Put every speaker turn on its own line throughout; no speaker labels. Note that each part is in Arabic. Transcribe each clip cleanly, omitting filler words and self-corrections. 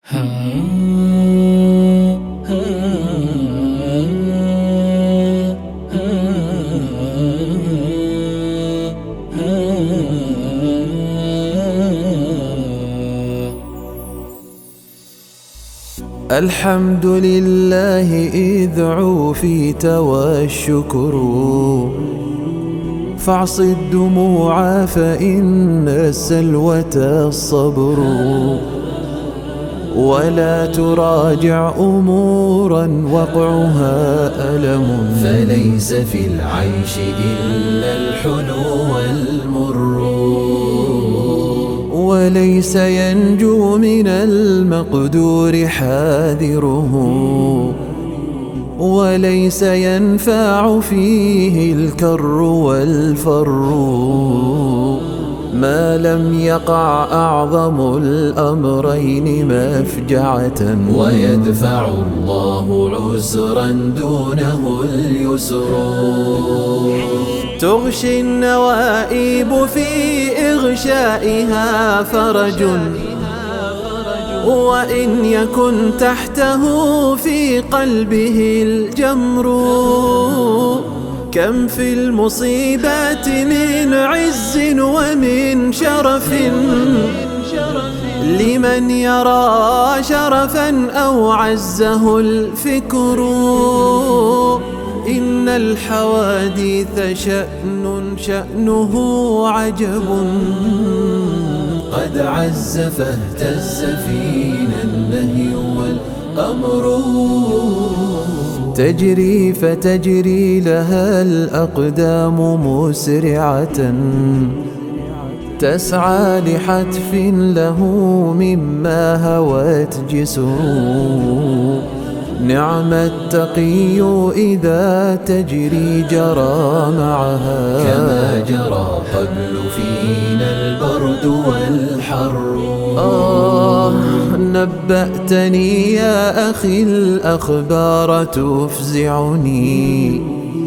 الحمد لله إذ عوفيت والشكر، فاعص الدموع فإن السلوة الصبر، ولا تراجع أمورا وقعها ألم،
فليس في العيش إلا الحلو والمر،
وليس ينجو من المقدور حاذره، وليس ينفع فيه الكر والفر، ما لم يقع أعظم الأمرين مفجعة،
ويدفع الله عسرا دونه اليسر.
تغشي النوائب في إغشائها فرج، وإن يكن تحته في قلبه الجمر، كم في المصيبات من عز ومن شرف، لمن يرى شرفا أو عزه الفكر. إن الحوادث شأنه عجب،
قد عز فاهتز فينا النهي والأمر،
تجري فتجري لها الأقدام مسرعة، تسعى لحتف له مما هوت جسره، نعم التقي إذا تجري جرى معها،
كما جرى قبل فينا البرد والحر.
نبأتني يا أخي الأخبار تفزعني،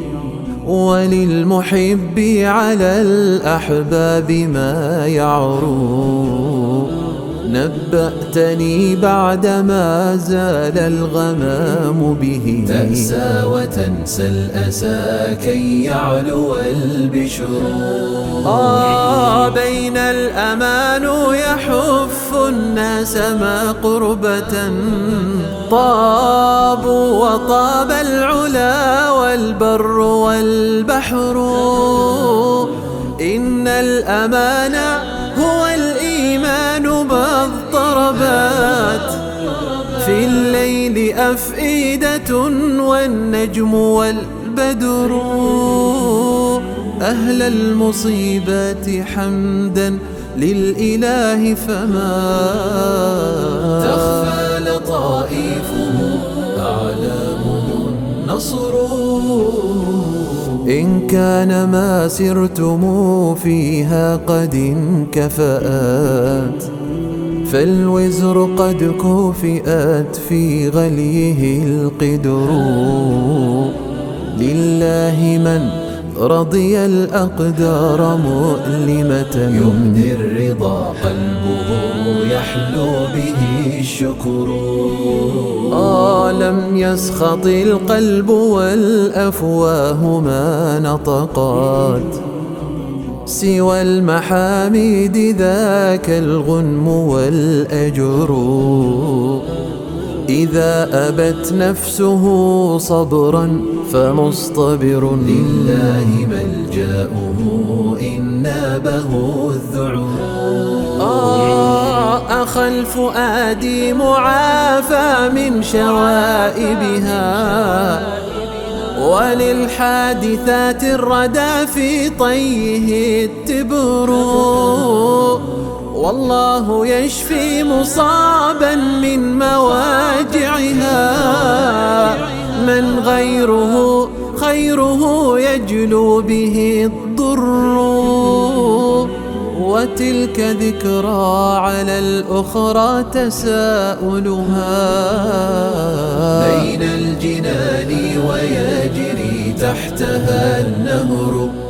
وللمحب على الأحباب ما يعرو، نبأتني بعدما زال الغمام به،
تأسى وتنسى الأسى كي يعلو البشر.
بين الأمان يحف الناس ما قربة، طابوا وطاب العلا والبر والبحر. إن الأمان هو الإيمان بالضربات، في الليل أفئدة والنجم والبدر. أهل المصيبات حمدا للإله فما
تخفى لطائفه أعلامه النصر.
إن كان ما سرتم فيها قد انكفأت، فالوزر قد كفئت في غليه القدر. لله من رضي الأقدار مؤلمة،
يمضي الرضا قلبه يحلو به الشكر.
لم يسخط القلب والأفواه ما نطقات، سوى المحاميد ذاك الغنم والأجر. إذا أبت نفسه صبرا فمصطبر،
لله ملجأه إن نابه الذعر.
أخا الفؤاد معافى من شوائبها، وللحادثات الردى في طيه التبر. والله يشفي مصابا من مواجعها، من غيره خيره يجلو به الضر. وتلك ذكرى على الأخرى تساؤلها،
بين الجنان ويجري تحتها النهر.